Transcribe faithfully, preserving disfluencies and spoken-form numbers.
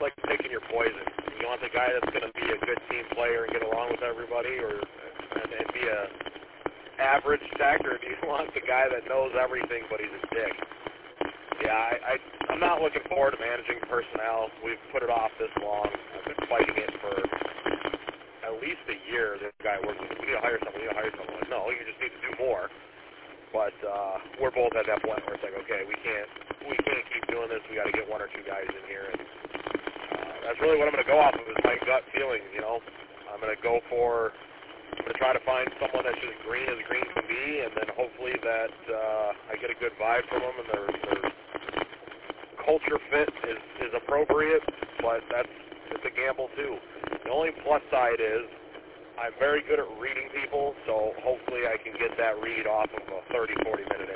like picking your poison. You want the guy that's going to be a good team player and get along with everybody, or and, and be a average tech, or do you want the guy that knows everything but he's a dick? Yeah, I, I, I'm not looking forward to managing personnel. We've put it off this long. I've been fighting it for at least a year. This guy works with us. We need to hire someone. We need to hire someone. Like, no, you just need to do more. But uh, we're both at that point where it's like, okay, we can't, we can't keep doing this. We got to get one or two guys in here, and uh, that's really what I'm going to go off of is my gut feelings. You know, I'm going to go for. I'm going to try to find someone that's just green as green can be, and then hopefully that uh, I get a good vibe from them, and their, their culture fit is, is appropriate, but that's it's a gamble too. The only plus side is I'm very good at reading people, so hopefully I can get that read off of a thirty, forty minute